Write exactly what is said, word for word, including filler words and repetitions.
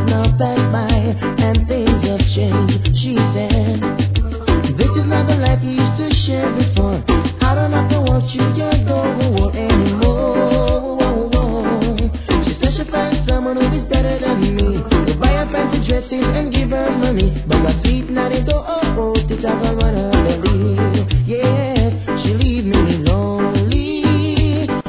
now passed by and things have changed. She said, this is not the life you used to share before. I don't have to watch you, you're